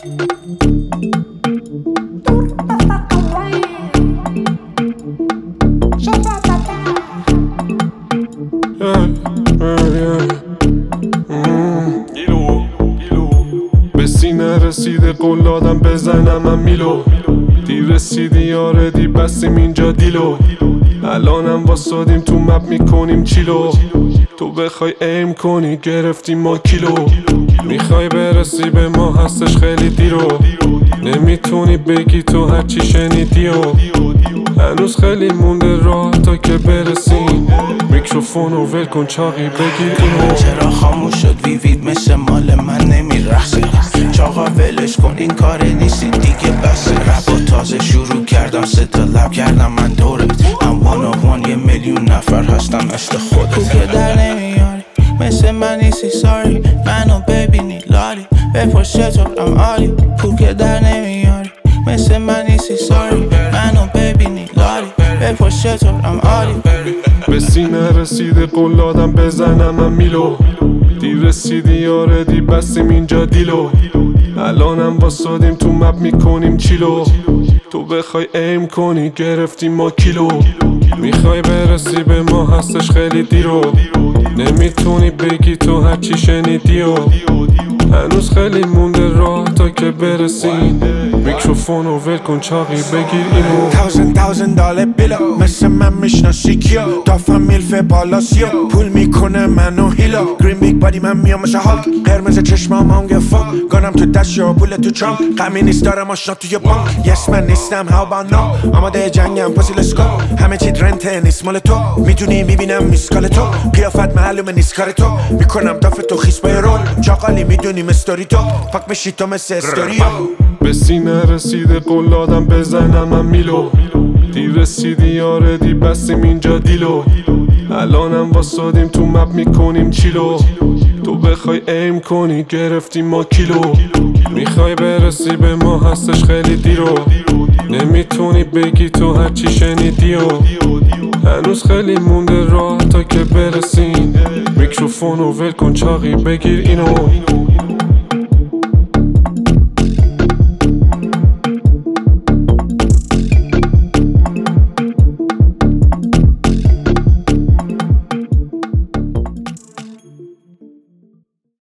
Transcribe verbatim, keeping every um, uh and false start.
به سینه رسیده قول دادم بزنم من میلو. دیر رسیدی یاره دی بستیم اینجا دیلو. الانم واسادیم تو مپ میکنیم چیلو. تو بخوای ایم کنی گرفتیم ما کیلو. میخوای برسی به ما هستش خیلی دیرو. نمیتونی بگی تو هرچی شنیدی و هنوز خیلی مونده راه تا که برسیم. میکروفونو ول کن چاقی بگیر اینو. چرا خاموش شد ویوید مثل مال من نمیرخصه. چاقا ولش کن این کار نیستی دیگه بسه. رپ و تازه شروع کردم سه تا لب کردم من دورت. هم وان آف وان یه میلیون نفر هستم مثل خودت. تو که در نمیاری مثل من نیستی ساری. منو ببینی لاری بپرس چطورم عالی. پول که در نمیاری مثل من نیستی ساری. منو ببینی لاری بپرس چطورم عالی. به سینه رسیده قول دادم بزنم من میلو. دیر رسیدی یاره دی بستیم اینجا دیلو. الانم واسادیم تو مپ میکنیم چیلو. تو بخوای ایم کنی گرفتیم ما کیلو. میخوای برسی به ما هستش خیلی دیرو. نمیتونی بگی تو هرچی شنیدی و هنوز خیلی مونده راه تا که برسیم. میکروفونو ول کن چاقی بگیر اینو. تاوزن تاوزن داله بیلا مثل من میشناسی کیا. دافم میلف بالا سیا پول میکنه منو هیلا. گرین بیگ بادی من میام مثل هاک. قرمز چشمام هم گه فاک. گانم تو دست یا پول تو چانک. غمی نیست دارم آشنا توی بانک. یس من نیستم هاو با نو. آماده جنگم پاسی لسکو. همه چی رنته نیست مال تو. میدونی میبینم میسکال تو. قیافت معلومه نیست کار تو. میکنم داف تو خیس با رول. چاقالی میدونی مستوری تو. پاک بشی تو مثل استوریو. به سینه رسیده قول دادم بزنم من میلو. دیر رسیدی یاره دی بستیم اینجا دیلو. الانم واسادیم تو مپ میکنیم چیلو. تو بخوای ایم کنی گرفتیم ما کیلو. میخوای برسی به ما هستش خیلی دیرو. نمیتونی بگی تو هرچی شنیدی و هنوز خیلی مونده راه تا که برسیم. میکروفونو ول کن چاقی بگیر اینو.